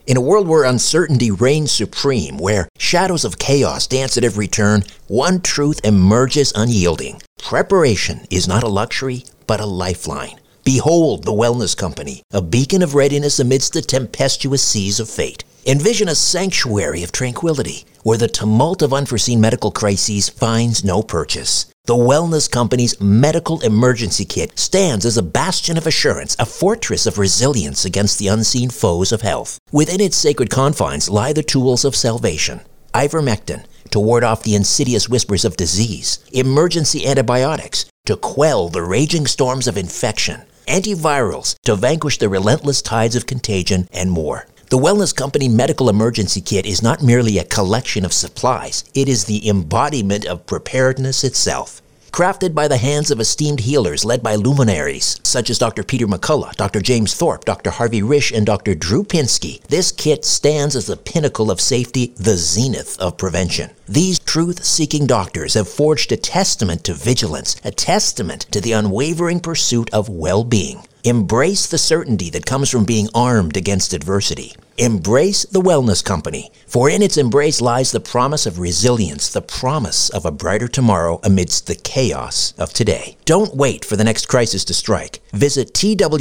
In a world where uncertainty reigns supreme, where shadows of chaos dance at every turn, one truth emerges unyielding. Preparation is not a luxury, but a lifeline. Behold the Wellness Company, a beacon of readiness amidst the tempestuous seas of fate. Envision a sanctuary of tranquility, where the tumult of unforeseen medical crises finds no purchase. The Wellness Company's Medical Emergency Kit stands as a bastion of assurance, a fortress of resilience against the unseen foes of health. Within its sacred confines lie the tools of salvation. Ivermectin, to ward off the insidious whispers of disease. Emergency antibiotics, to quell the raging storms of infection. Antivirals, to vanquish the relentless tides of contagion, and more. The Wellness Company Medical Emergency Kit is not merely a collection of supplies. It is the embodiment of preparedness itself. Crafted by the hands of esteemed healers led by luminaries such as Dr. Peter McCullough, Dr. James Thorpe, Dr. Harvey Risch, and Dr. Drew Pinsky, this kit stands as the pinnacle of safety, the zenith of prevention. These truth-seeking doctors have forged a testament to vigilance, a testament to the unwavering pursuit of well-being. Embrace the certainty that comes from being armed against adversity. Embrace the Wellness Company, for in its embrace lies the promise of resilience, the promise of a brighter tomorrow amidst the chaos of today. Don't wait for the next crisis to strike. Visit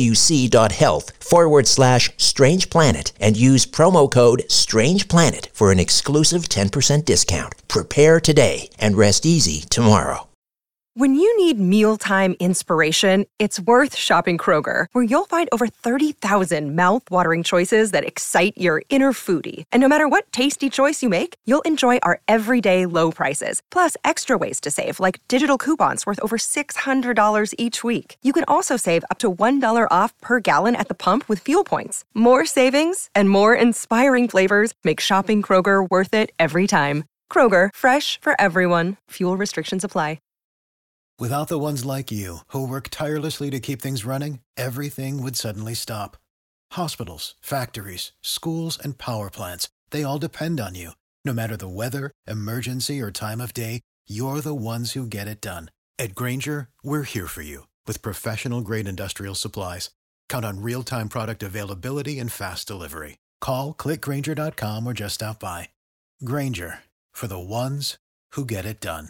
twc.health/Strange Planet and use promo code Strange Planet for an exclusive 10% discount. Prepare today and rest easy tomorrow. When you need mealtime inspiration, it's worth shopping Kroger, where you'll find over 30,000 mouth-watering choices that excite your inner foodie. And no matter what tasty choice you make, you'll enjoy our everyday low prices, plus extra ways to save, like digital coupons worth over $600 each week. You can also save up to $1 off per gallon at the pump with fuel points. More savings and more inspiring flavors make shopping Kroger worth it every time. Kroger, fresh for everyone. Fuel restrictions apply. Without the ones like you, who work tirelessly to keep things running, everything would suddenly stop. Hospitals, factories, schools, and power plants, they all depend on you. No matter the weather, emergency, or time of day, you're the ones who get it done. At Grainger, we're here for you with professional-grade industrial supplies. Count on real-time product availability and fast delivery. Call, clickgrainger.com, or just stop by. Grainger, for the ones who get it done.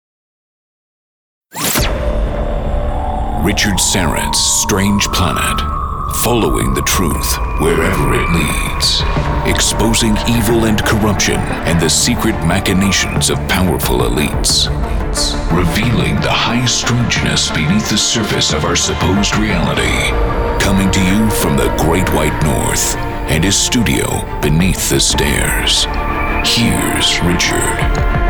Richard Syrett's Strange Planet, following the truth wherever it leads, exposing evil and corruption and the secret machinations of powerful elites, revealing the high strangeness beneath the surface of our supposed reality, coming to you from the Great White North and his studio beneath the stairs. Here's Richard.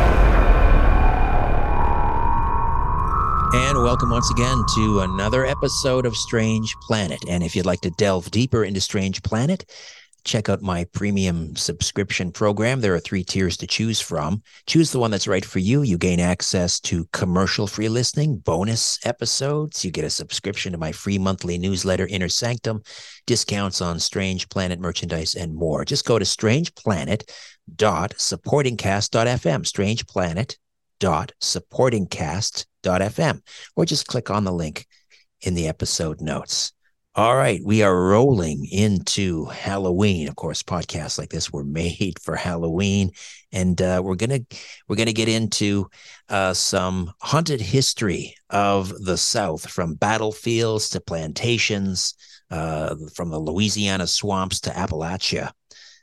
And welcome once again to another episode of Strange Planet. And if you'd like to delve deeper into Strange Planet, check out my premium subscription program. There are 3 tiers to choose from. Choose the one that's right for you. You gain access to commercial-free listening, bonus episodes. You get a subscription to my free monthly newsletter, Inner Sanctum, discounts on Strange Planet merchandise, and more. Just go to strangeplanet.supportingcast.fm, strangeplanet.supportingcast.fm, or just click on the link in the episode notes. All right, we are rolling into Halloween. Of course, podcasts like this were made for Halloween, and we're gonna get into some haunted history of the South, from battlefields to plantations, from the Louisiana swamps to Appalachia.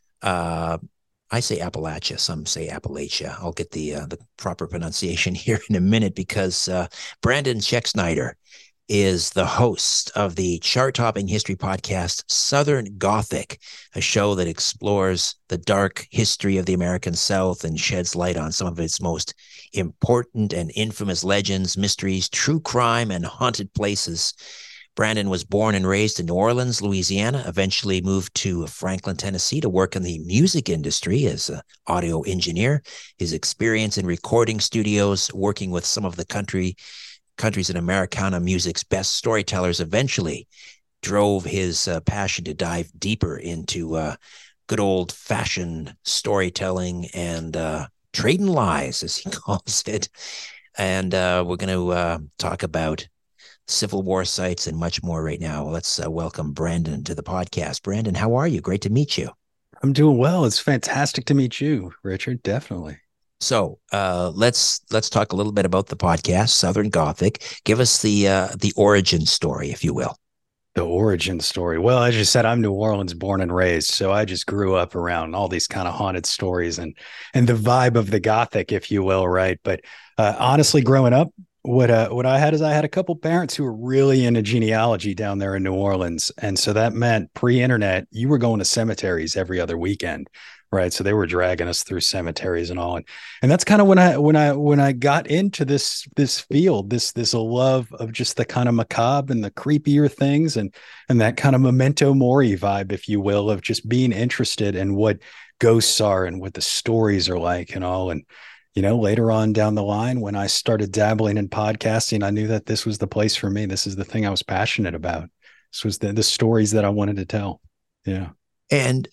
I say Appalachia, some say Appalachia. I'll get the proper pronunciation here in a minute, because Brandon Schexnayder is the host of the chart-topping history podcast Southern Gothic, a show that explores the dark history of the American South and sheds light on some of its most important and infamous legends, mysteries, true crime, and haunted places. Brandon was born and raised in New Orleans, Louisiana, eventually moved to Franklin, Tennessee to work in the music industry as an audio engineer. His experience in recording studios, working with some of the countries in Americana music's best storytellers, eventually drove his passion to dive deeper into good old-fashioned storytelling and trading lies, as he calls it. And we're going to talk about Civil War sites and much more right now. Let's welcome Brandon to the podcast. Brandon, how are you? Great to meet you. I'm doing well. It's fantastic to meet you, Richard. Definitely. So let's talk a little bit about the podcast, Southern Gothic. Give us the origin story, if you will. The origin story. Well, as you said, I'm New Orleans born and raised, so I just grew up around all these kind of haunted stories and the vibe of the Gothic, if you will, right? But honestly, growing up, what I had is I had a couple parents who were really into genealogy down there in New Orleans, and so that meant pre-internet, you were going to cemeteries every other weekend, right? So they were dragging us through cemeteries and all, and that's kind of when I got into this field, this love of just the kind of macabre and the creepier things, and that kind of memento mori vibe, if you will, of just being interested in what ghosts are and what the stories are like and all. And later on down the line, when I started dabbling in podcasting, I knew that this was the place for me. This is the thing I was passionate about. This was the stories that I wanted to tell. Yeah. And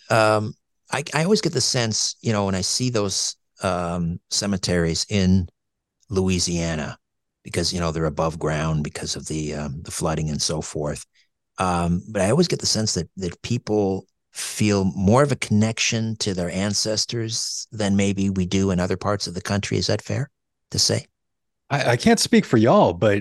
I always get the sense, when I see those cemeteries in Louisiana, because they're above ground because of the flooding and so forth. But I always get the sense that people feel more of a connection to their ancestors than maybe we do in other parts of the country. Is that fair to say? I can't speak for y'all, but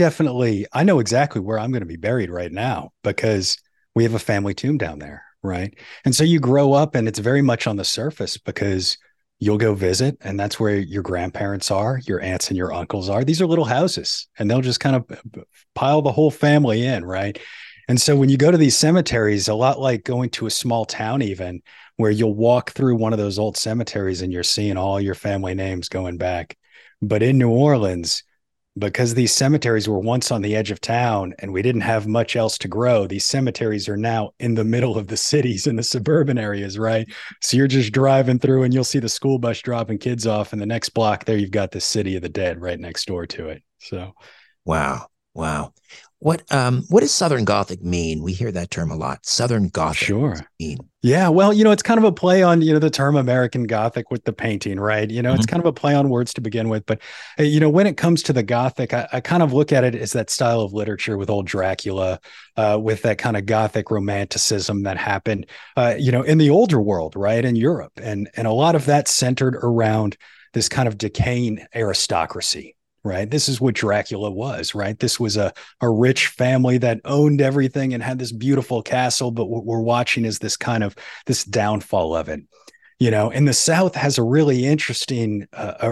I know exactly where I'm going to be buried right now because we have a family tomb down there, right? And so you grow up and it's very much on the surface because you'll go visit and that's where your grandparents are, your aunts and your uncles are. These are little houses and they'll just kind of pile the whole family in, right? And so when you go to these cemeteries, a lot like going to a small town, even where you'll walk through one of those old cemeteries and you're seeing all your family names going back. But in New Orleans, because these cemeteries were once on the edge of town and we didn't have much else to grow, these cemeteries are now in the middle of the cities in the suburban areas, right? So you're just driving through and you'll see the school bus dropping kids off. And the next block there, you've got the city of the dead right next door to it. So, wow. What does Southern Gothic mean? We hear that term a lot. Southern Gothic. Sure. Mean? Yeah. Well, it's kind of a play on, the term American Gothic with the painting, right? It's kind of a play on words to begin with. But, when it comes to the Gothic, I kind of look at it as that style of literature with old Dracula, with that kind of Gothic romanticism that happened, in the older world, right? In Europe. And a lot of that centered around this kind of decaying aristocracy. Right. This is what Dracula was, right? This was a rich family that owned everything and had this beautiful castle. But what we're watching is this downfall of it. And the South has a really interesting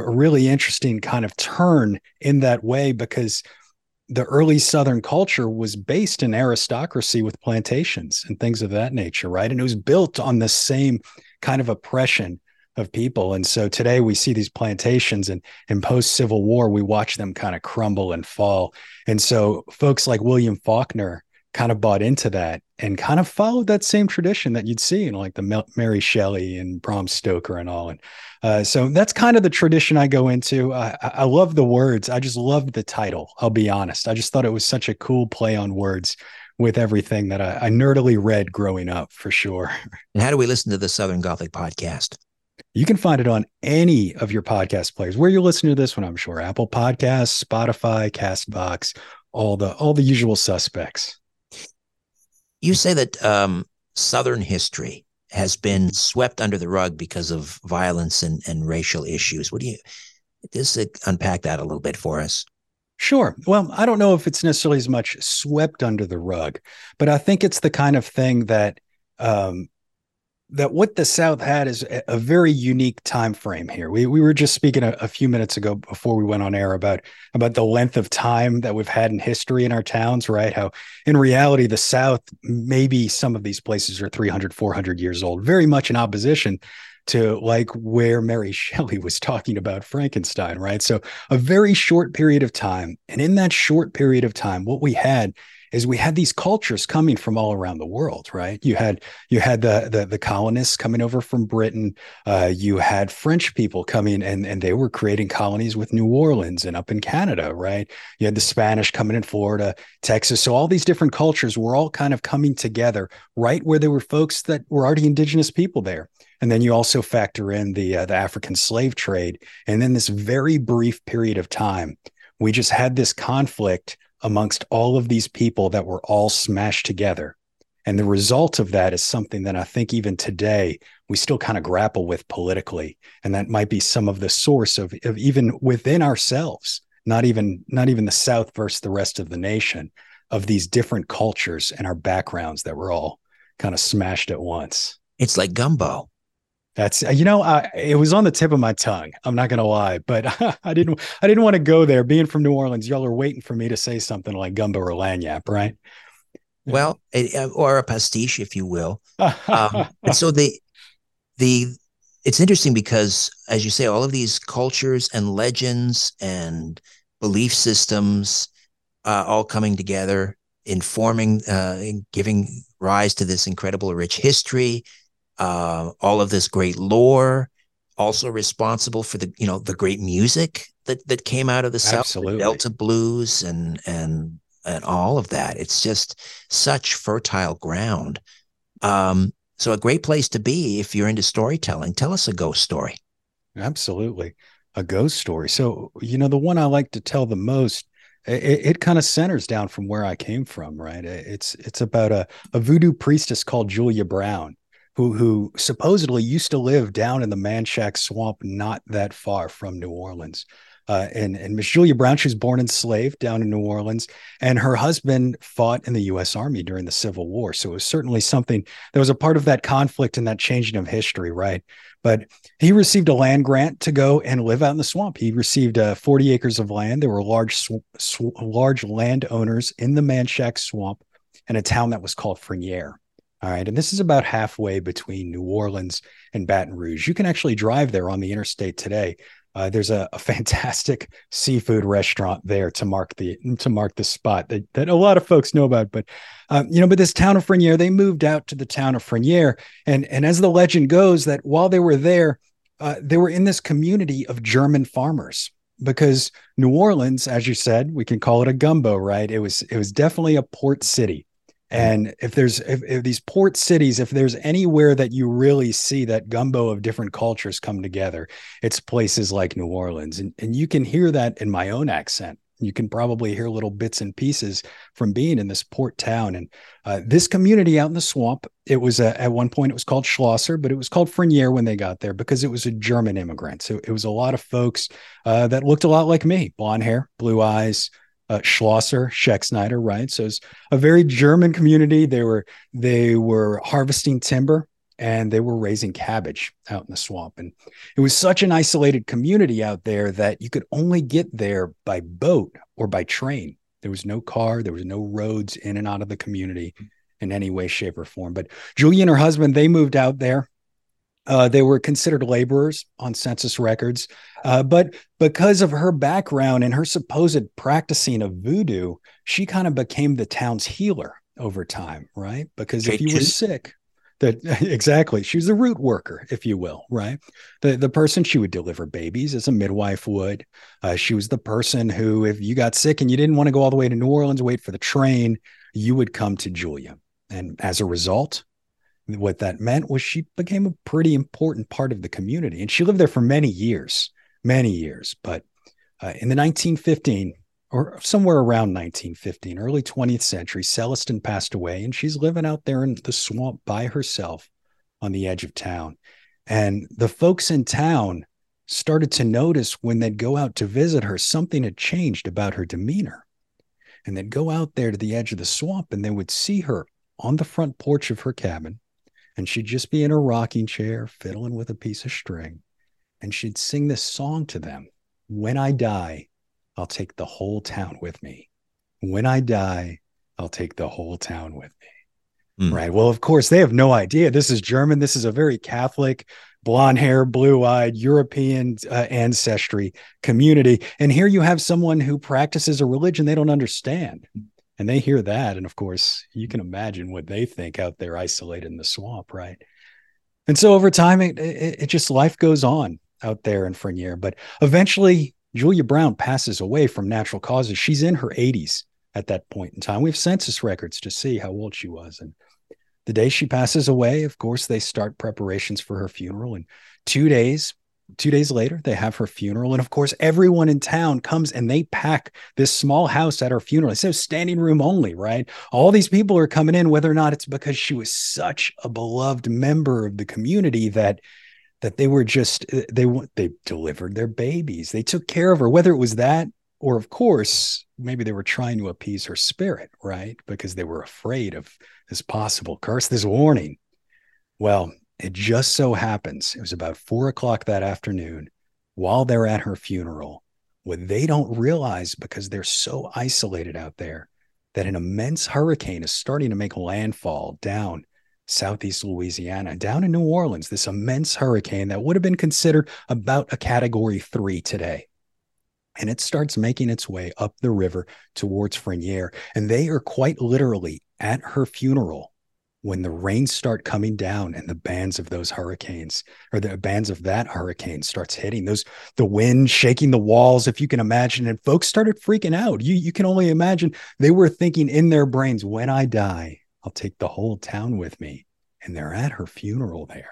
kind of turn in that way because the early Southern culture was based in aristocracy with plantations and things of that nature. Right. And it was built on the same kind of oppression of people. And so today we see these plantations and in post-Civil War, we watch them kind of crumble and fall. And so folks like William Faulkner kind of bought into that and kind of followed that same tradition that you'd see in like the Mary Shelley and Bram Stoker and all. And so that's kind of the tradition I go into. I love the words. I just loved the title. I'll be honest. I just thought it was such a cool play on words with everything that I nerdily read growing up for sure. And how do we listen to the Southern Gothic podcast? You can find it on any of your podcast players where you're listening to this one, I'm sure. Apple Podcasts, Spotify, Castbox, all the usual suspects. You say that Southern history has been swept under the rug because of violence and racial issues. Just unpack that a little bit for us? Sure. Well, I don't know if it's necessarily as much swept under the rug, but I think it's the kind of thing that what the South had is a very unique time frame here. We were just speaking a few minutes ago before we went on air about the length of time that we've had in history in our towns, right? How in reality, the South, maybe some of these places are 300, 400 years old, very much in opposition to like where Mary Shelley was talking about Frankenstein, right? So a very short period of time. And in that short period of time, what we had these cultures coming from all around the world, right? You had the colonists coming over from Britain. You had French people coming and they were creating colonies with New Orleans and up in Canada, right? You had the Spanish coming in Florida, Texas. So all these different cultures were all kind of coming together right where there were folks that were already indigenous people there. And then you also factor in the African slave trade. And then this very brief period of time, we just had this conflict amongst all of these people that were all smashed together. And the result of that is something that I think even today we still kind of grapple with politically. And that might be some of the source of even within ourselves, not even the South versus the rest of the nation, of these different cultures and our backgrounds that were all kind of smashed at once. It's like gumbo. That's, it was on the tip of my tongue. I'm not going to lie, but I didn't want to go there. Being from New Orleans, y'all are waiting for me to say something like gumbo or lagniappe, right? Well, or a pastiche, if you will. And so it's interesting because, as you say, all of these cultures and legends and belief systems all coming together, informing, giving rise to this incredible rich history, all of this great lore, also responsible for the great music that came out of the South, the Delta blues and all of that. It's just such fertile ground. So a great place to be if you're into storytelling. Tell us a ghost story. Absolutely. A ghost story. So, the one I like to tell the most, it kind of centers down from where I came from, right? It's about a voodoo priestess called Julia Brown, who supposedly used to live down in the Manchac Swamp, not that far from New Orleans. And Miss Julia Brown, she was born enslaved down in New Orleans, and her husband fought in the U.S. Army during the Civil War. So it was certainly something that was a part of that conflict and that changing of history, right? But he received a land grant to go and live out in the swamp. He received 40 acres of land. There were large landowners in the Manchac Swamp and a town that was called Frenier. All right. And this is about halfway between New Orleans and Baton Rouge. You can actually drive there on the interstate today. There's a fantastic seafood restaurant there to mark the spot that a lot of folks know about. But but this town of Frenier, they moved out to the town of Frenier, and as the legend goes, that while they were there, they were in this community of German farmers, because New Orleans, as you said, we can call it a gumbo, right? It was definitely a port city. And if these port cities, if there's anywhere that you really see that gumbo of different cultures come together, it's places like New Orleans. And you can hear that in my own accent. You can probably hear little bits and pieces from being in this port town. And this community out in the swamp, it was at one point it was called Schlosser, but it was called Frenier when they got there because it was a German immigrant. So it was a lot of folks that looked a lot like me, blonde hair, blue eyes, Schlosser, Schexnayder, right? So it's a very German community. They were harvesting timber and they were raising cabbage out in the swamp. And it was such an isolated community out there that you could only get there by boat or by train. There was no car, there was no roads in and out of the community in any way, shape, or form. But Julia and her husband, they moved out there. They were considered laborers on census records, but because of her background and her supposed practicing of voodoo, she kind of became the town's healer over time, right? Because if you were sick, exactly, she was a root worker, if you will, right? The person, she would deliver babies as a midwife would. She was the person who, if you got sick and you didn't want to go all the way to New Orleans, wait for the train, you would come to Julia, and as a result, what that meant was she became a pretty important part of the community. And she lived there for many years. But in the 1915, or somewhere around 1915, early 20th century, Celestin passed away, and she's living out there in the swamp by herself on the edge of town. And the folks in town started to notice when they'd go out to visit her, something had changed about her demeanor. And they'd go out there to the edge of the swamp and they would see her on the front porch of her cabin. And she'd just be in her rocking chair, fiddling with a piece of string. And she'd sing this song to them. When I die, I'll take the whole town with me. When I die, I'll take the whole town with me. Right. Well, of course, they have no idea. This is German. This is a very Catholic, blonde hair, blue-eyed, European ancestry community. And here you have someone who practices a religion they don't understand. And they hear that. And of course, you can imagine what they think out there isolated in the swamp, right? And so over time, it just, life goes on out there in Frenier. But eventually, Julia Brown passes away from natural causes. She's in her 80s at that point in time. We have census records to see how old she was. And the day she passes away, of course, they start preparations for her funeral. And 2 days 2 days later, they have her funeral. And of course, everyone in town comes and they pack this small house at her funeral. It says standing room only, right? All these people are coming in, whether or not it's because she was such a beloved member of the community that they were just, they delivered their babies. They took care of her, whether it was that, or of course, maybe they were trying to appease her spirit, right? Because they were afraid of this possible curse, this warning. Well, it just so happens, it was about 4 o'clock that afternoon while they're at her funeral. What they don't realize, because they're so isolated out there, that an immense hurricane is starting to make landfall down Southeast Louisiana, down in New Orleans, this immense hurricane that would have been considered about a Category 3 today. And it starts making its way up the river towards Frenier. And they are quite literally at her funeral when the rains start coming down and the bands of those hurricanes, or the bands of that hurricane, starts hitting the wind shaking the walls, if you can imagine. And folks started freaking out. You can only imagine. They were thinking in their brains, when I die, I'll take the whole town with me. And they're at her funeral there.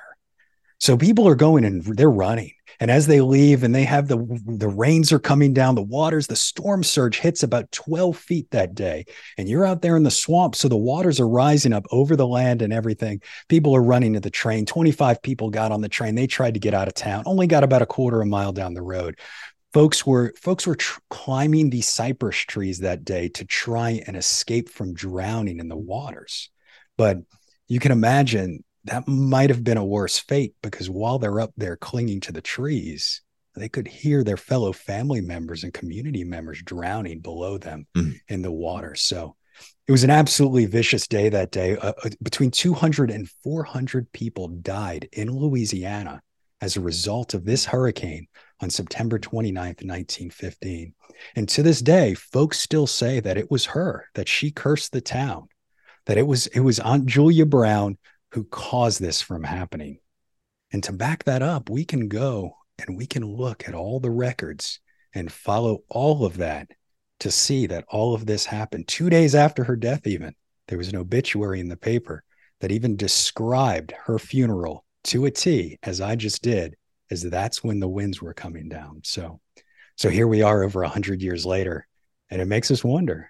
So people are going and they're running. And as they leave and they have the rains are coming down, the storm surge hits about 12 feet that day. And you're out there in the swamp. So the waters are rising up over the land and everything. People are running to the train. 25 people got on the train. They tried to get out of town, only got about a quarter of a mile down the road. Folks were climbing these cypress trees that day to try and escape from drowning in the waters. But you can imagine that might have been a worse fate, because while they're up there clinging to the trees, they could hear their fellow family members and community members drowning below them in the water. So it was an absolutely vicious day that day. Between 200 and 400 people died in Louisiana as a result of this hurricane on September 29th, 1915. And to this day, folks still say that it was her, that she cursed the town, that it was Aunt Julia Brown who caused this from happening. And to back that up, we can go and we can look at all the records and follow all of that to see that all of this happened 2 days after her death. Even there was an obituary in the paper that even described her funeral to a T, as I just did, as that's when the winds were coming down. So here we are over 100 years later, and it makes us wonder,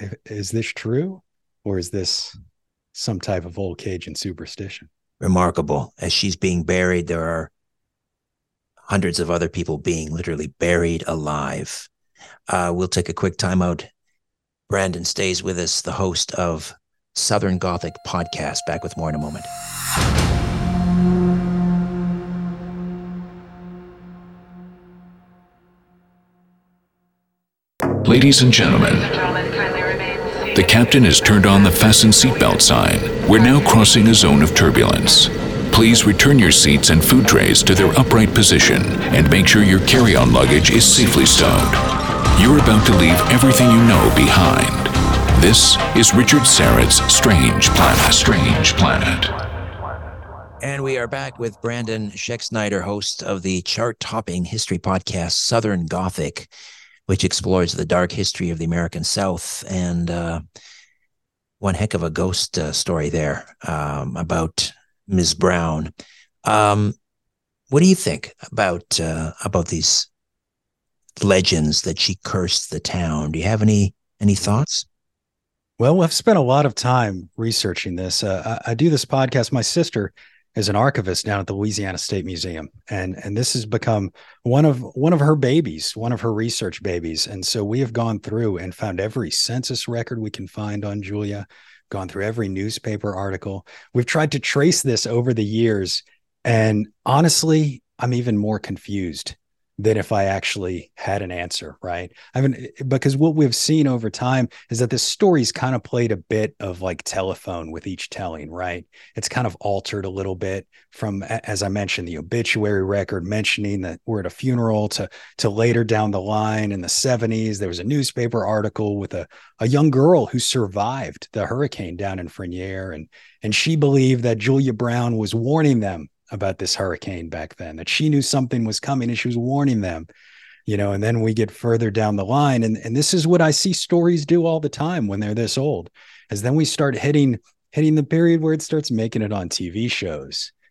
is this true, or is this some type of old Cajun superstition? Remarkable. As she's being buried, there are hundreds of other people being literally buried alive. We'll take a quick time out. Brandon stays with us, the host of Southern Gothic Podcast. Back with more in a moment. Ladies and gentlemen, the captain has turned on the fasten seatbelt sign. We're now crossing a zone of turbulence. Please return your seats and food trays to their upright position and make sure your carry-on luggage is safely stowed. You're about to leave everything you know behind. This is Richard Syrett's Strange Planet. And we are back with Brandon Schexnayder, host of the chart-topping history podcast Southern Gothic, which explores the dark history of the American South. And one heck of a ghost story there about Ms. Brown. What do you think about these legends that she cursed the town? Do you have any thoughts? Well, I've spent a lot of time researching this. I do this podcast. My sister is an archivist down at the Louisiana State Museum, and this has become one of her babies, one of her research babies. And so we have gone through and found every census record we can find on Julia, gone through every newspaper article. We've tried to trace this over the years, and honestly, I'm even more confused than if I actually had an answer, right? I mean, because what we've seen over time is that this story's kind of played a bit of like telephone with each telling, right? It's kind of altered a little bit from, as I mentioned, the obituary record mentioning that we're at a funeral to later down the line in the 70s, there was a newspaper article with a young girl who survived the hurricane down in Frenier. And she believed that Julia Brown was warning them about this hurricane back then, that she knew something was coming and she was warning them, and then we get further down the line. And this is what I see stories do all the time when they're this old, is then we start hitting the period where it starts making it on TV shows.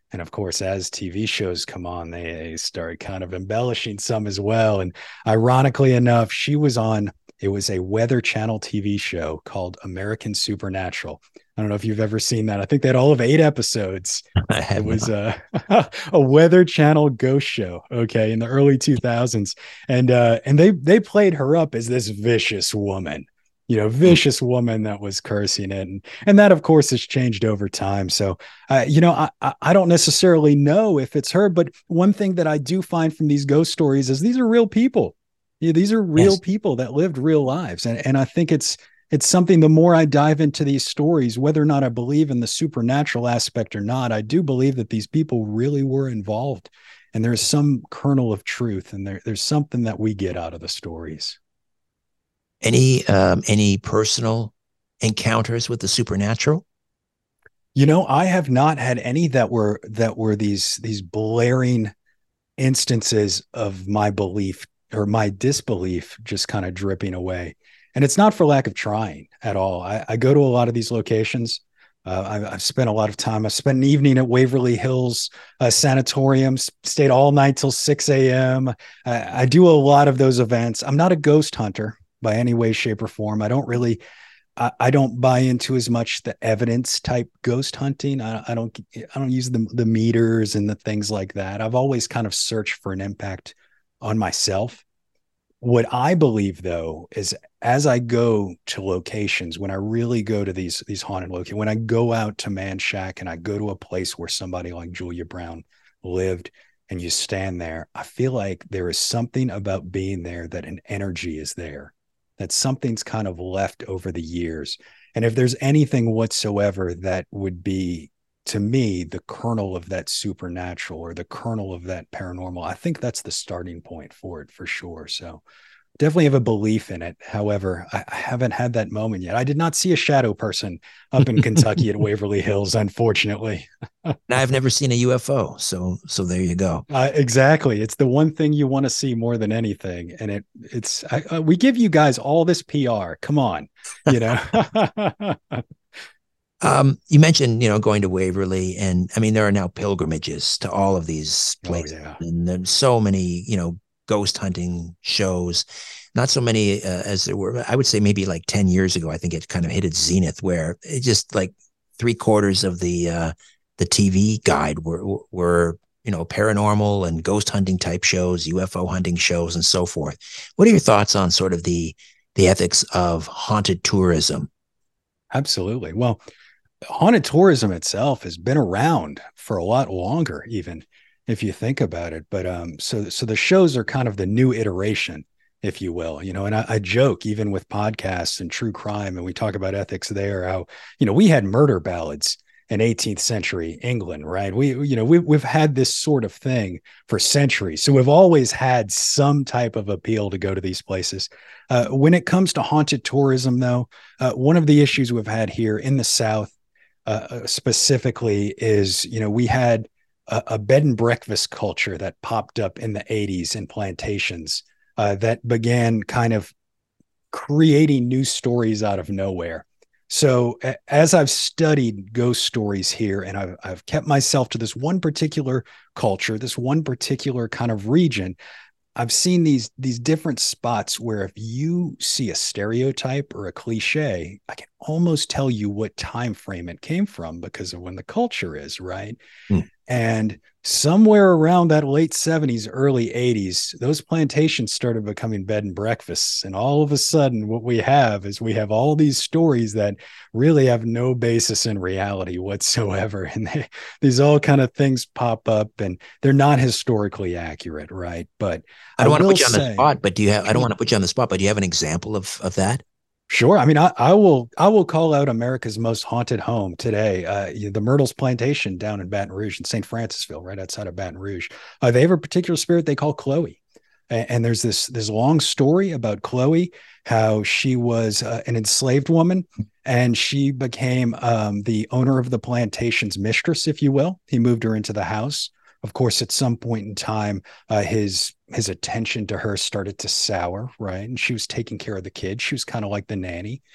And of course, as TV shows come on, they start kind of embellishing some as well. And ironically enough, she was on, it was a Weather Channel TV show called American Supernatural. I don't know if you've ever seen that. I think they had all of 8 episodes. It was a Weather Channel ghost show, okay, in the early 2000s. And they played her up as this vicious woman, vicious woman that was cursing it. And that, of course, has changed over time. So, I don't necessarily know if it's her, but one thing that I do find from these ghost stories is these are real people. Yeah, these are real people that lived real lives. And I think it's something, the more I dive into these stories, whether or not I believe in the supernatural aspect or not, I do believe that these people really were involved. And there's some kernel of truth, and there's something that we get out of the stories. Any personal encounters with the supernatural? I have not had any that were these blaring instances of my belief or my disbelief just kind of dripping away. And it's not for lack of trying at all. I go to a lot of these locations. I've spent a lot of time. I spent an evening at Waverly Hills Sanatorium, stayed all night till 6 a.m. I do a lot of those events. I'm not a ghost hunter by any way, shape, or form. I don't buy into as much the evidence type ghost hunting. I don't use the meters and the things like that. I've always kind of searched for an impact on myself. What I believe, though, is as I go to locations, when I really go to these haunted locations, when I go out to Man Shack and I go to a place where somebody like Julia Brown lived, and you stand there, I feel like there is something about being there, that an energy is there, that something's kind of left over the years. And if there's anything whatsoever that would be, to me, the kernel of that supernatural or the kernel of that paranormal, I think that's the starting point for it, for sure. So definitely have a belief in it. However, I haven't had that moment yet. I did not see a shadow person up in Kentucky at Waverly Hills, unfortunately. And I've never seen a UFO. So there you go. Exactly. It's the one thing you want to see more than anything. And we give you guys all this PR. Come on, You mentioned, going to Waverly, and I mean, there are now pilgrimages to all of these places. Oh, yeah. And there's so many, ghost hunting shows, not so many as there were. I would say maybe like 10 years ago, I think it kind of hit its zenith, where it just like 3/4 of the TV guide were paranormal and ghost hunting type shows, UFO hunting shows, and so forth. What are your thoughts on sort of the ethics of haunted tourism? Absolutely. Well, haunted tourism itself has been around for a lot longer, even if you think about it. But so the shows are kind of the new iteration, if you will, and I joke even with podcasts and true crime, and we talk about ethics there, how, we had murder ballads in 18th century England, right? We've had this sort of thing for centuries. So we've always had some type of appeal to go to these places. When it comes to haunted tourism, though, one of the issues we've had here in the South specifically is, we had a bed and breakfast culture that popped up in the 80s in plantations that began kind of creating new stories out of nowhere. So as I've studied ghost stories here, and I've kept myself to this one particular culture, this one particular kind of region, I've seen these different spots where if you see a stereotype or a cliche, I can almost tell you what time frame it came from because of when the culture is, right? And somewhere around that late 70s, early 80s, those plantations started becoming bed and breakfasts. And all of a sudden, what we have all these stories that really have no basis in reality whatsoever. And these all kind of things pop up, and they're not historically accurate, right? But I don't want to put you on the spot, but I don't want to put you on the spot, but do you have an example of that? Sure. I mean, I will call out America's most haunted home today. The Myrtles Plantation down in Baton Rouge, in St. Francisville, right outside of Baton Rouge. They have a particular spirit they call Chloe. And there's this long story about Chloe, how she was an enslaved woman, and she became the owner of the plantation's mistress, if you will. He moved her into the house. Of course, at some point in time, his attention to her started to sour, right? And she was taking care of the kids. She was kind of like the nanny.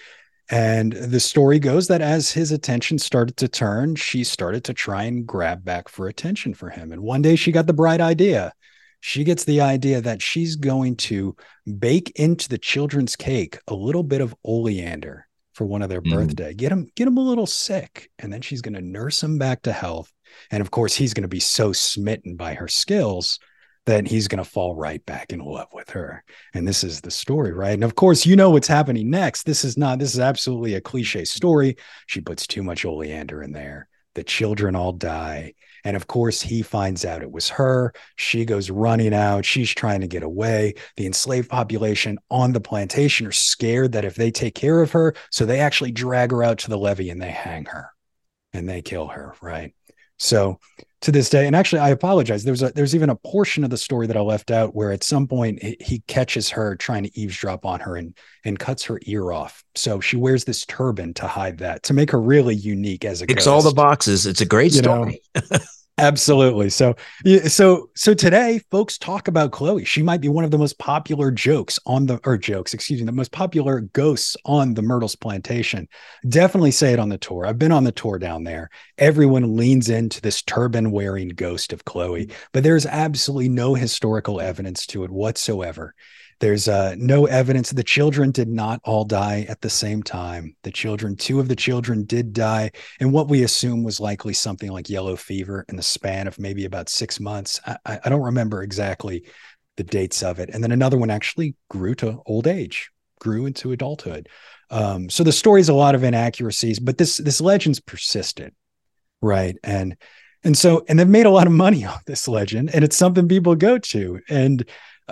And the story goes that as his attention started to turn, she started to try and grab back for attention for him. And one day she got the bright idea. She gets the idea that she's going to bake into the children's cake a little bit of oleander for one of their birthday. Get him a little sick, and then she's going to nurse him back to health. And of course, he's going to be so smitten by her skills that he's going to fall right back in love with her. And this is the story, right? And of course, you know what's happening next. This is absolutely a cliche story. She puts too much oleander in there. The children all die. And of course, he finds out it was her. She goes running out. She's trying to get away. The enslaved population on the plantation are scared that if they take care of her, so they actually drag her out to the levee and they hang her and they kill her, right? So to this day, and actually I apologize, there's even a portion of the story that I left out where at some point he catches her trying to eavesdrop on her and cuts her ear off. So she wears this turban to hide that, to make her really unique as a Ticks ghost. all the boxes. It's a great story. Absolutely. So today folks talk about Chloe. She might be one of the most popular the most popular ghosts on the Myrtles plantation. Definitely say it on the tour. I've been on the tour down there. Everyone leans into this turban wearing ghost of Chloe, but there's absolutely no historical evidence to it whatsoever. There's no evidence. The children did not all die at the same time. Two of the children did die in what we assume was likely something like yellow fever in the span of maybe about 6 months. I don't remember exactly the dates of it. And then another one actually grew to old age, grew into adulthood. So the story's a lot of inaccuracies, but this legend's persisted, right? And they've made a lot of money off this legend, and it's something people go to. And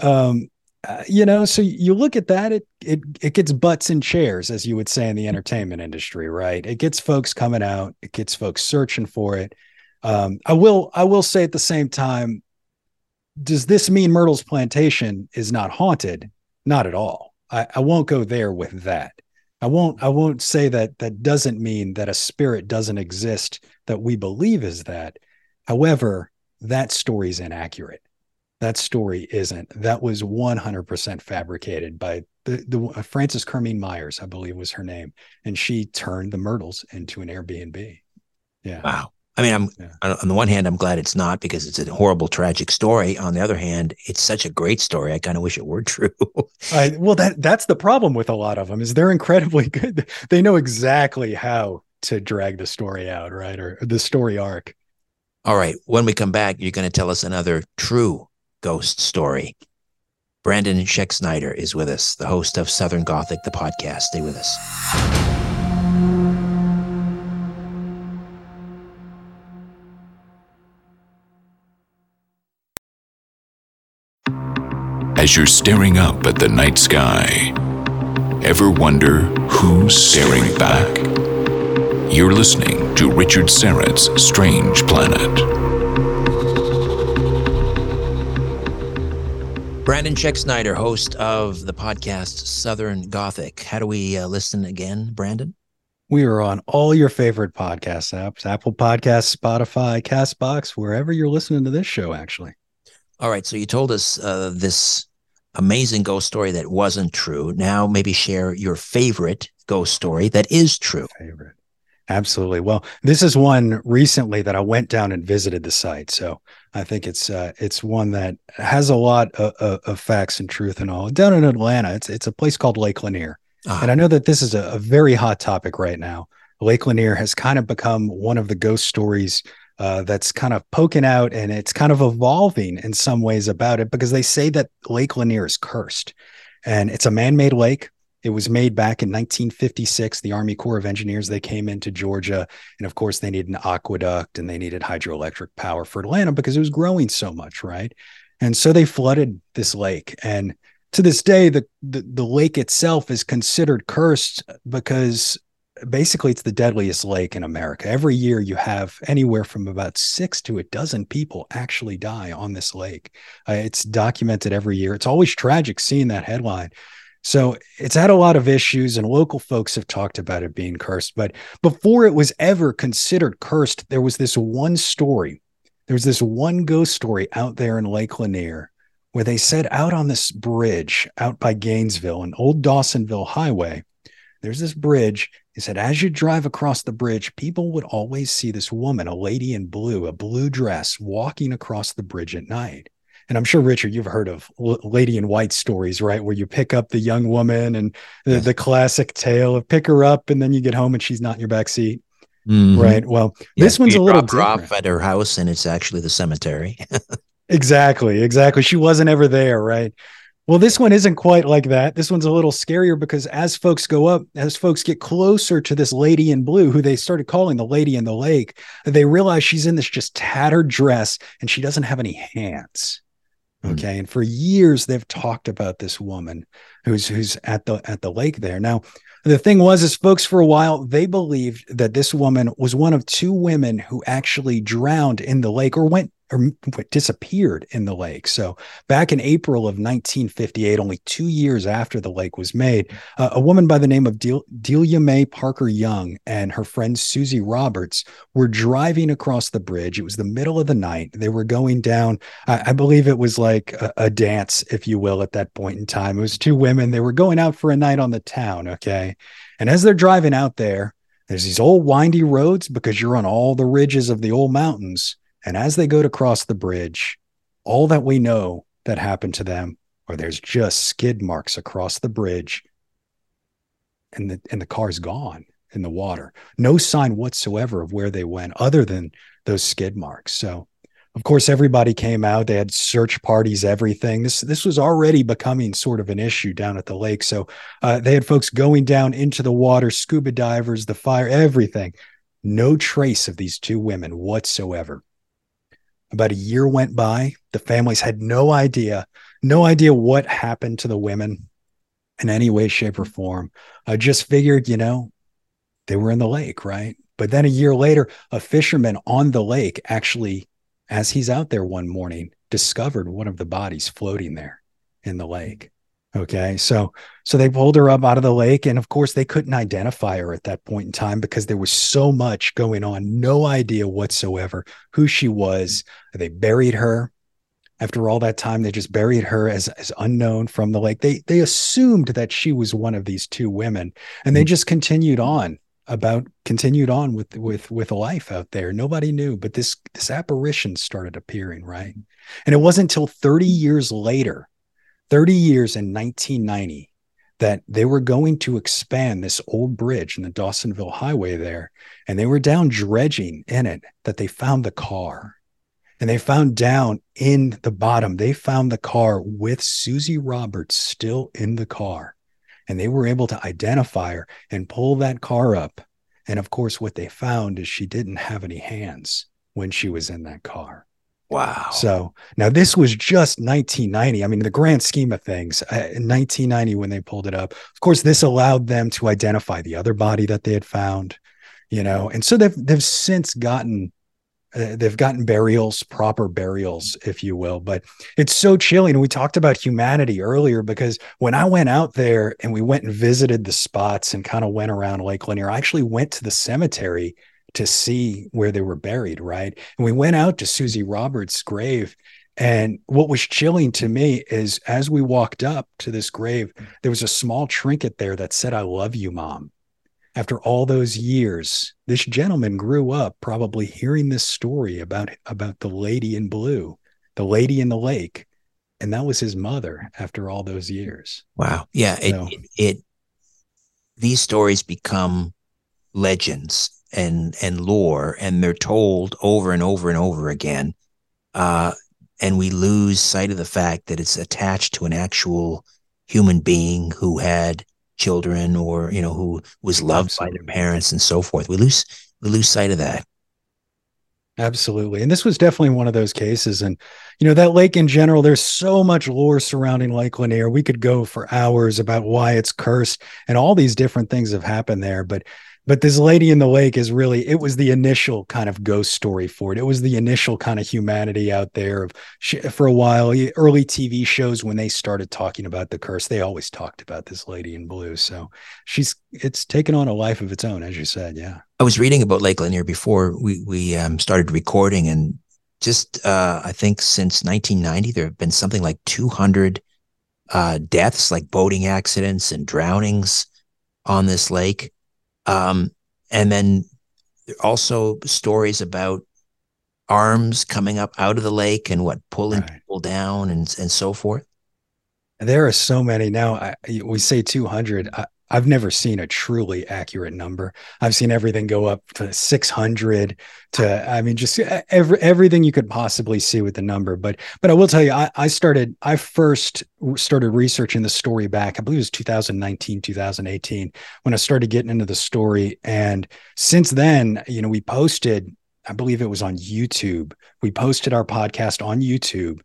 so you look at that, it gets butts in chairs, as you would say in the entertainment industry, right? It gets folks coming out, it gets folks searching for it. I will say at the same time, does this mean Myrtles Plantation is not haunted? Not at all. I won't go there with that. I won't say that doesn't mean that a spirit doesn't exist that we believe is that. However, that story is inaccurate. That story isn't. That was 100% fabricated by the Frances Kermeen Myers, I believe was her name. And she turned the Myrtles into an Airbnb. Yeah. Wow. I mean, on the one hand, I'm glad it's not, because it's a horrible, tragic story. On the other hand, it's such a great story. I kind of wish it were true. Well, that's the problem with a lot of them, is they're incredibly good. They know exactly how to drag the story out, right? Or the story arc. All right. When we come back, you're going to tell us another true ghost story. Brandon Schexnayder is with us, the host of Southern Gothic, the podcast. Stay with us. As you're staring up at the night sky, ever wonder who's staring back? You're listening to Richard Syrett's Strange Planet. Brandon Schexnayder, host of the podcast Southern Gothic. How do we listen again, Brandon? We are on all your favorite podcast apps, Apple Podcasts, Spotify, CastBox, wherever you're listening to this show, actually. All right. So you told us this amazing ghost story that wasn't true. Now maybe share your favorite ghost story that is true. Favorite. Absolutely. Well, this is one recently that I went down and visited the site. So I think it's one that has a lot of facts and truth and all. Down in Atlanta, it's a place called Lake Lanier. And I know that this is a very hot topic right now. Lake Lanier has kind of become one of the ghost stories that's kind of poking out, and it's kind of evolving in some ways about it, because they say that Lake Lanier is cursed, and it's a man-made lake. It was made back in 1956. The Army Corps of Engineers, they came into Georgia, and of course they needed an aqueduct and they needed hydroelectric power for Atlanta because it was growing so much, right? And so they flooded this lake, and to this day, the lake itself is considered cursed because basically it's the deadliest lake in America. Every year you have anywhere from about 6 to a dozen people actually die on this lake. It's documented every year. It's always tragic seeing that headline. So it's had a lot of issues, and local folks have talked about it being cursed. But before it was ever considered cursed, there was this one story. There was this one ghost story out there in Lake Lanier, where they said out on this bridge out by Gainesville and Old Dawsonville Highway, there's this bridge. He said, as you drive across the bridge, people would always see this woman, a lady in blue, a blue dress, walking across the bridge at night. And I'm sure, Richard, you've heard of lady in white stories, right? Where you pick up the young woman and the classic tale of pick her up and then you get home and she's not in your back seat. Mm-hmm. Right. Well, this one's a little different. Off at her house and it's actually the cemetery. Exactly. She wasn't ever there. Right. Well, this one isn't quite like that. This one's a little scarier because as folks get closer to this lady in blue, who they started calling the lady in the lake, they realize she's in this just tattered dress and she doesn't have any hands. Okay. And for years, they've talked about this woman who's at the lake there. Now, the thing is folks for a while, they believed that this woman was one of two women who actually drowned in the lake or disappeared in the lake. So back in April of 1958, only 2 years after the lake was made, a woman by the name of Delia Mae Parker Young and her friend Susie Roberts were driving across the bridge. It was the middle of the night. They were going down, I believe it was like a dance, if you will, at that point in time. It was two women. They were going out for a night on the town. Okay. And as they're driving out there, there's these old windy roads because you're on all the ridges of the old mountains. And as they go to cross the bridge, all that we know that happened to them, or there's just skid marks across the bridge, and the car's gone in the water. No sign whatsoever of where they went other than those skid marks. So, of course, everybody came out. They had search parties, everything. This was already becoming sort of an issue down at the lake. So they had folks going down into the water, scuba divers, the fire, everything. No trace of these two women whatsoever. About a year went by. The families had no idea what happened to the women in any way, shape, or form. I just figured, they were in the lake, right? But then a year later, a fisherman on the lake actually, as he's out there one morning, discovered one of the bodies floating there in the lake. Okay. So they pulled her up out of the lake. And of course, they couldn't identify her at that point in time because there was so much going on. No idea whatsoever who she was. They buried her. After all that time, they just buried her as unknown from the lake. They assumed that she was one of these two women, and they just continued on with life out there. Nobody knew, but this apparition started appearing, right? And it wasn't until 30 years later, 30 years in 1990, that they were going to expand this old bridge in the Dawsonville Highway there, and they were down dredging in it, that they found the car. And they found down in the bottom, they found the car with Susie Roberts still in the car. And they were able to identify her and pull that car up. And of course, what they found is she didn't have any hands when she was in that car. Wow. So now this was just 1990. I mean, the grand scheme of things, in 1990, when they pulled it up, of course, this allowed them to identify the other body that they had found, and so they've since gotten burials, proper burials, if you will. But it's so chilling. And we talked about humanity earlier, because when I went out there and we went and visited the spots and kind of went around Lake Lanier, I actually went to the cemetery to see where they were buried, right? And we went out to Susie Roberts' grave. And what was chilling to me is as we walked up to this grave, there was a small trinket there that said, "I love you, Mom." After all those years, this gentleman grew up probably hearing this story about the lady in blue, the lady in the lake. And that was his mother after all those years. Wow. Yeah. So, these stories become legends and lore, and they're told over and over and over again. And we lose sight of the fact that it's attached to an actual human being who had children, or who was loved Absolutely. By their parents and so forth. We lose sight of that. Absolutely. And this was definitely one of those cases. And that lake in general, there's so much lore surrounding Lake Lanier. We could go for hours about why it's cursed, and all these different things have happened there. But this lady in the lake is really, it was the initial kind of ghost story for it. It was the initial kind of humanity out there for a while. Early TV shows, when they started talking about the curse, they always talked about this lady in blue. So it's taken on a life of its own, as you said. Yeah. I was reading about Lake Lanier before we started recording, and just I think since 1990, there have been something like 200 deaths, like boating accidents and drownings. on this lake. And then also stories about arms coming up out of the lake and pulling people down and so forth. There are so many now. We say 200. I've never seen a truly accurate number. I've seen everything go up to 600 to, I mean, just everything you could possibly see with the number. But I will tell you, I first started researching the story back, I believe it was 2019, 2018, when I started getting into the story. And since then, we posted, I believe it was on YouTube. We posted our podcast on YouTube.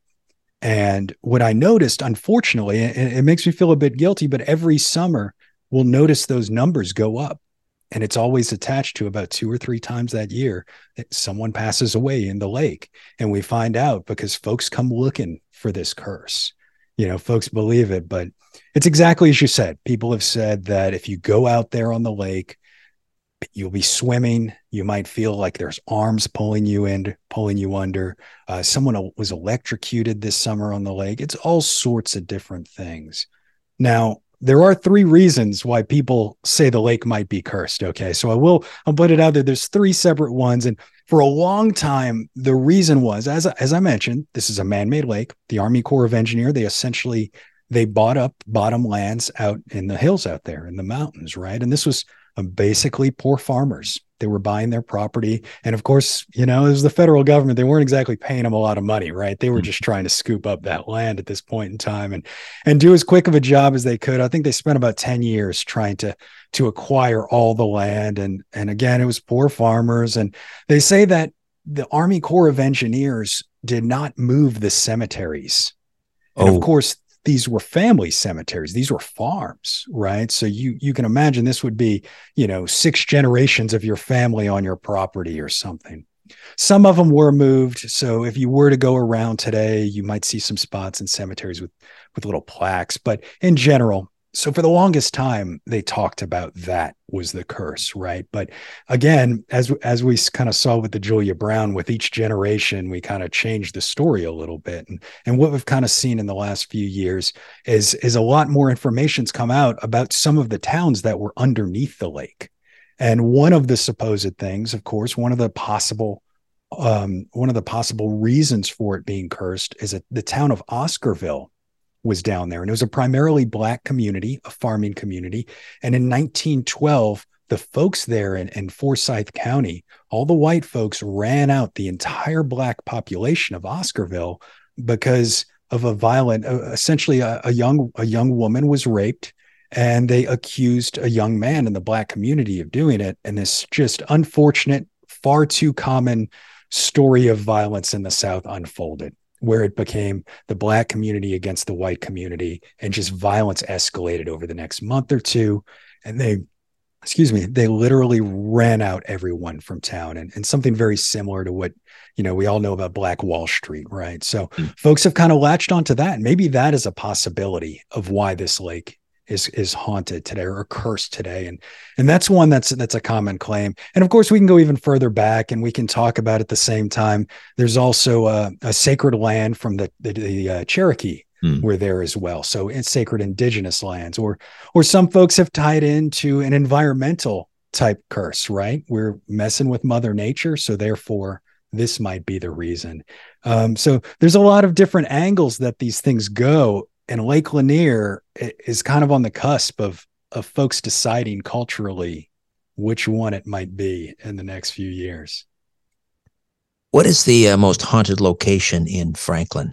And what I noticed, unfortunately, it makes me feel a bit guilty, but every summer we'll notice those numbers go up. And it's always attached to about 2 or 3 times that year that someone passes away in the lake. And we find out because folks come looking for this curse. Folks believe it, but it's exactly as you said. People have said that if you go out there on the lake, you'll be swimming. You might feel like there's arms pulling you under. Someone was electrocuted this summer on the lake. It's all sorts of different things. Now, there are 3 reasons why people say the lake might be cursed. Okay. So I'll put it out there. There's 3 separate ones. And for a long time, the reason was, as I mentioned, this is a man-made lake. The Army Corps of Engineers, they bought up bottom lands out in the hills out there in the mountains. Right. And this was basically poor farmers. They were buying their property. And of course, it was the federal government. They weren't exactly paying them a lot of money, right? They were just trying to scoop up that land at this point in time and do as quick of a job as they could. I think they spent about 10 years trying to acquire all the land. And again, it was poor farmers. And they say that the Army Corps of Engineers did not move the cemeteries. And of course, these were family cemeteries. These were farms, right? So you can imagine this would be, 6 generations of your family on your property or something. Some of them were moved. So if you were to go around today, you might see some spots in cemeteries with little plaques. But in general, so for the longest time, they talked about that was the curse, right? But again, as we kind of saw with the Julia Brown, with each generation, we kind of changed the story a little bit. And what we've kind of seen in the last few years is a lot more information's come out about some of the towns that were underneath the lake. And one of the supposed things, of course, one of the possible reasons for it being cursed is that the town of Oscarville was down there. And it was a primarily Black community, a farming community. And in 1912, the folks there in Forsyth County, all the white folks ran out the entire Black population of Oscarville because of a violent, essentially a young woman was raped, and they accused a young man in the Black community of doing it. And this just unfortunate, far too common story of violence in the South unfolded, where it became the Black community against the white community, and just violence escalated over the next month or two. And they literally ran out everyone from town, and something very similar to what, we all know about Black Wall Street, right? So folks have kind of latched onto that. Maybe that is a possibility of why this lake is haunted today or cursed today. And that's one that's a common claim. And of course, we can go even further back and we can talk about at the same time. There's also a sacred land from the Cherokee were there as well. So it's sacred indigenous lands, or some folks have tied into an environmental type curse, right? We're messing with Mother Nature. So therefore, this might be the reason. So there's a lot of different angles that these things go. And Lake Lanier is kind of on the cusp of folks deciding culturally which one it might be in the next few years. What is the most haunted location in Franklin?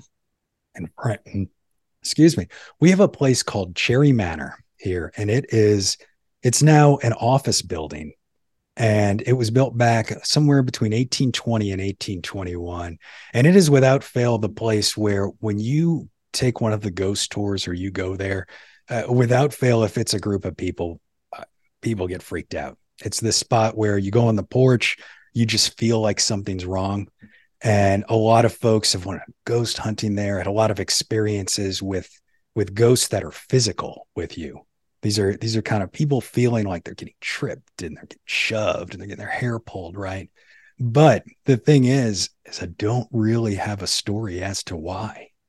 We have a place called Cherry Manor here, and it's now an office building. And it was built back somewhere between 1820 and 1821. And it is without fail the place where when you take one of the ghost tours or you go there, without fail, if it's a group of people, people get freaked out. It's the spot where you go on the porch, you just feel like something's wrong. And a lot of folks have went ghost hunting there, had a lot of experiences with ghosts that are physical with you. These are kind of people feeling like they're getting tripped and they're getting shoved and they're getting their hair pulled, right? But the thing is I don't really have a story as to why.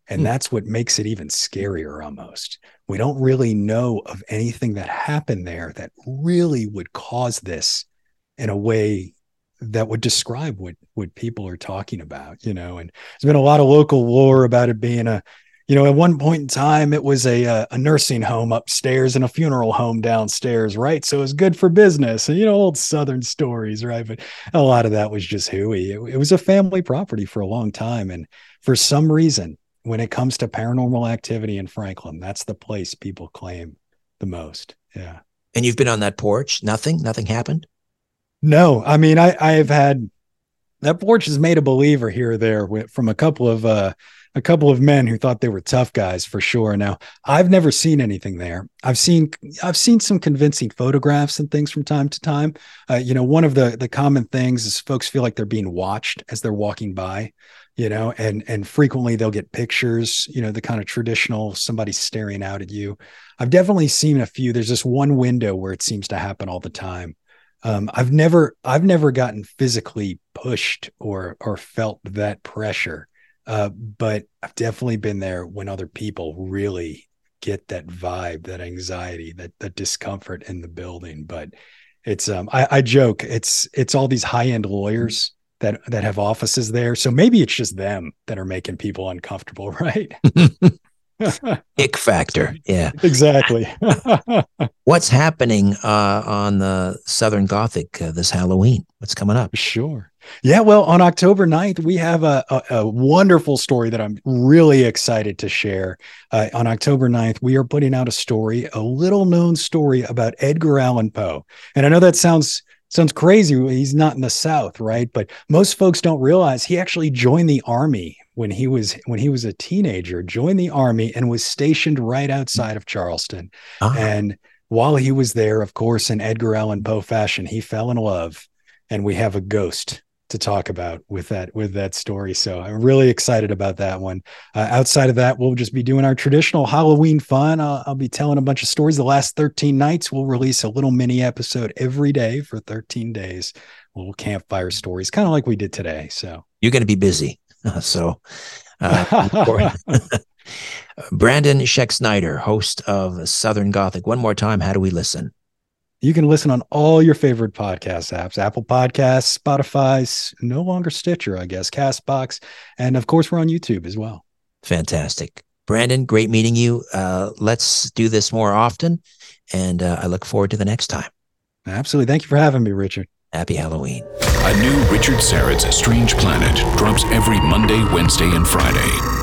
And that's what makes it even scarier almost. We don't really know of anything that happened there that really would cause this in a way that would describe what people are talking about, and there's been a lot of local lore about it being at one point in time, it was a nursing home upstairs and a funeral home downstairs, right? So it was good for business and, old Southern stories, right? But a lot of that was just hooey. It was a family property for a long time. And for some reason, when it comes to paranormal activity in Franklin, that's the place people claim the most. Yeah. And you've been on that porch? Nothing happened? No, I mean, I've had that porch has made a believer here or there from a couple of men who thought they were tough guys for sure. Now, I've never seen anything there. I've seen some convincing photographs and things from time to time. One of the common things is folks feel like they're being watched as they're walking by, and frequently they'll get pictures, the kind of traditional somebody staring out at you. I've definitely seen a few. There's this one window where it seems to happen all the time. I've never gotten physically pushed or felt that pressure. But I've definitely been there when other people really get that vibe, that anxiety, that discomfort in the building. But it's, I joke, it's all these high-end lawyers that have offices there. So maybe it's just them that are making people uncomfortable, right? Ick factor. Yeah, exactly. What's happening on the Southern Gothic this Halloween? What's coming up? Sure. Yeah, well, on October 9th, we have a wonderful story that I'm really excited to share. On October 9th, we are putting out a little known story about Edgar Allan Poe. And I know that sounds crazy. He's not in the South, right? But most folks don't realize he actually joined the army when he was a teenager, joined the army and was stationed right outside of Charleston. Uh-huh. And while he was there, of course, in Edgar Allan Poe fashion, he fell in love. And we have a ghost to talk about with that story. So I'm really excited about that one. Outside of that, we'll just be doing our traditional Halloween fun. I'll be telling a bunch of stories. The last 13 nights, we'll release a little mini episode every day for 13 days. Little campfire stories, kind of like we did today. So you're going to be busy. Brandon Schexnayder, host of Southern Gothic. One more time, how do we listen? You can listen on all your favorite podcast apps, Apple Podcasts, Spotify, no longer Stitcher, I guess, CastBox. And of course, we're on YouTube as well. Fantastic. Brandon, great meeting you. Let's do this more often. And I look forward to the next time. Absolutely. Thank you for having me, Richard. Happy Halloween. A new Richard Syrett's Strange Planet drops every Monday, Wednesday, and Friday.